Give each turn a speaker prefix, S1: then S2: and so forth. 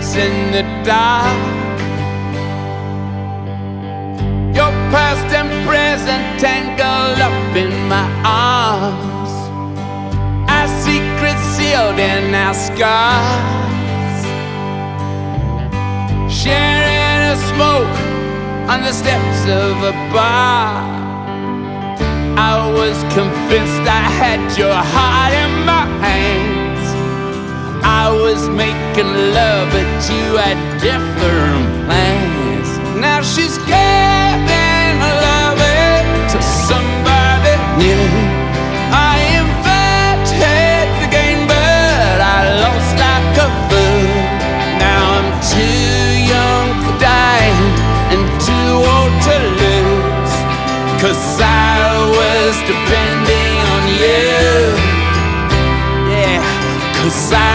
S1: face in the dark. Your past and present tangled up in my arms. Our secrets sealed in our scars. Sharing a smoke on the steps of a bar. I was convinced I had your heart in my hands. I was making love, but you had different plans. Now she's giving loving to somebody new. I invented the game, but I lost like a fool. Now I'm too young for dying and too old to lose, 'cause I was depending on you. Yeah, 'cause I